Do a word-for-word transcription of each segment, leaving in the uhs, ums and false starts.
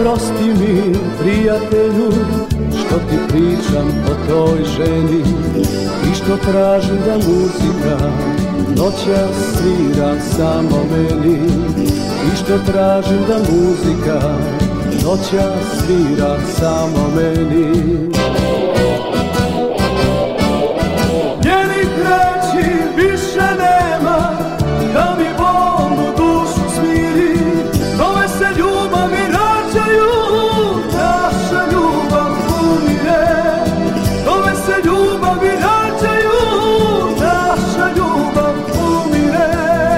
Oprosti mi, prijatelju, što ti pričam o toj ženi i što tražim da muzika noćas svira samo meni, i što tražim da muzika noćas svira samo meni. Njenih reći više nema, da mi bolnu dušu smiri, nove se ljubavi rađaju, naša ljubav umire. Nove se ljubavi rađaju, naša ljubav umire.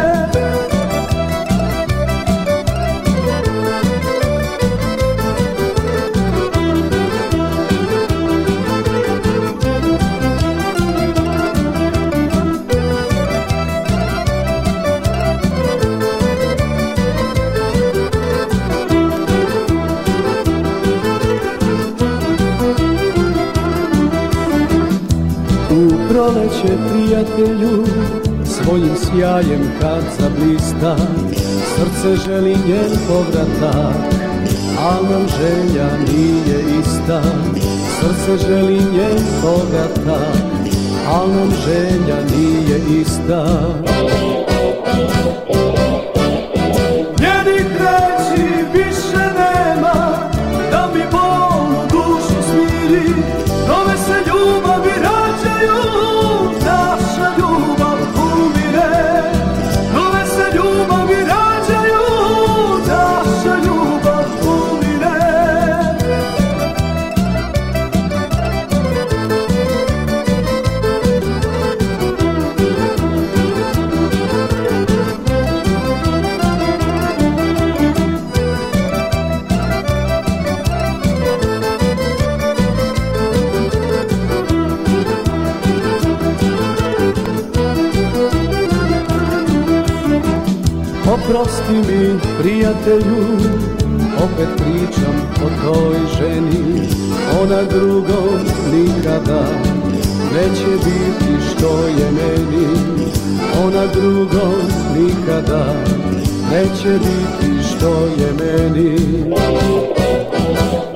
U proleće, prijatelju, svojim sjajem kad zablista, srce želi njen povratak, al nam želja nije ista. Srce želi njen povratak, al nam želja nije ista. Njenih reći više nema, da mi bolnu dušu smiri, nove se ljubavi rađaju, naša ljubav umire. Nove se ljubavi rađaju, naša ljubav umire. Oprosti mi, prijatelju, opet pričam o toj ženi, ona drugom nikada neće biti što je meni. Ona drugom nikada neće biti što je meni.